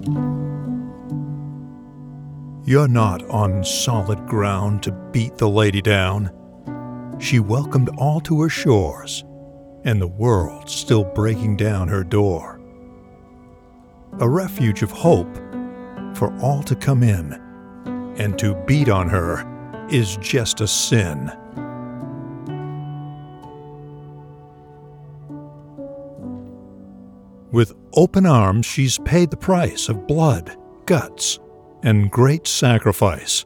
You're not on solid ground to beat the lady down. She welcomed all to her shores, and the world still breaking down her door. A refuge of hope for all to come in, and to beat on her is just a sin. With open arms, she's paid the price of blood, guts, and great sacrifice.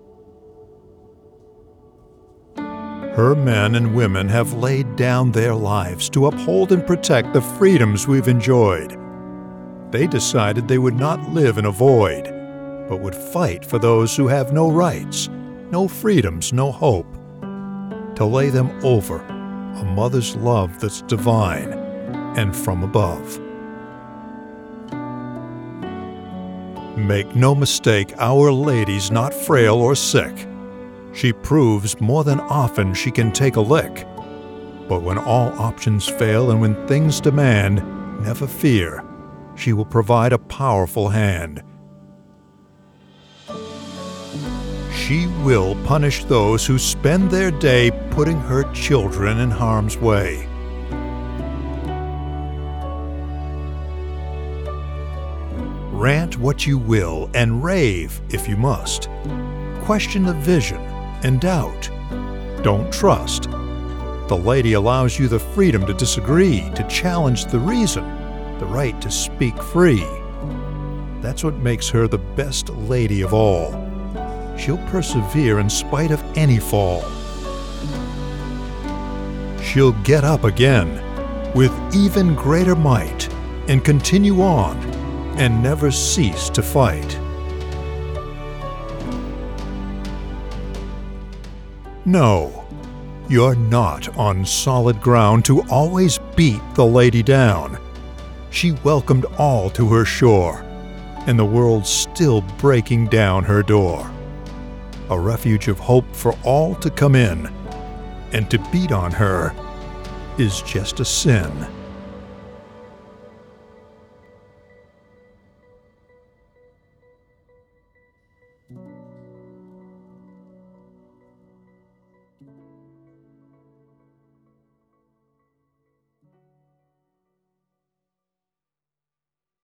Her men and women have laid down their lives to uphold and protect the freedoms we've enjoyed. They decided they would not live in a void, but would fight for those who have no rights, no freedoms, no hope, to lay them over a mother's love that's divine and from above. Make no mistake, Our Lady's not frail or sick. She proves more than often she can take a lick. But when all options fail and when things demand, never fear, she will provide a powerful hand. She will punish those who spend their day putting her children in harm's way. Rant what you will and rave if you must. Question the vision and doubt. Don't trust. The lady allows you the freedom to disagree, to challenge the reason, the right to speak free. That's what makes her the best lady of all. She'll persevere in spite of any fall. She'll get up again with even greater might and continue on and never cease to fight. No, you're not on solid ground to always beat the lady down. She welcomed all to her shore, and the world's still breaking down her door. A refuge of hope for all to come in, and to beat on her is just a sin.